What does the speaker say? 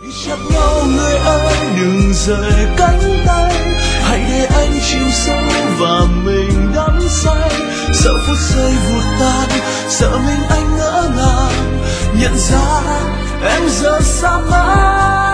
chặt nhau người ơi, đừng rời cánh tay, hãy để anh chìm sâu và mình đắm say. Sợ phút giây vụt tan, sợ mình anh ngỡ ngàng, nhận ra em giờ xa mãi.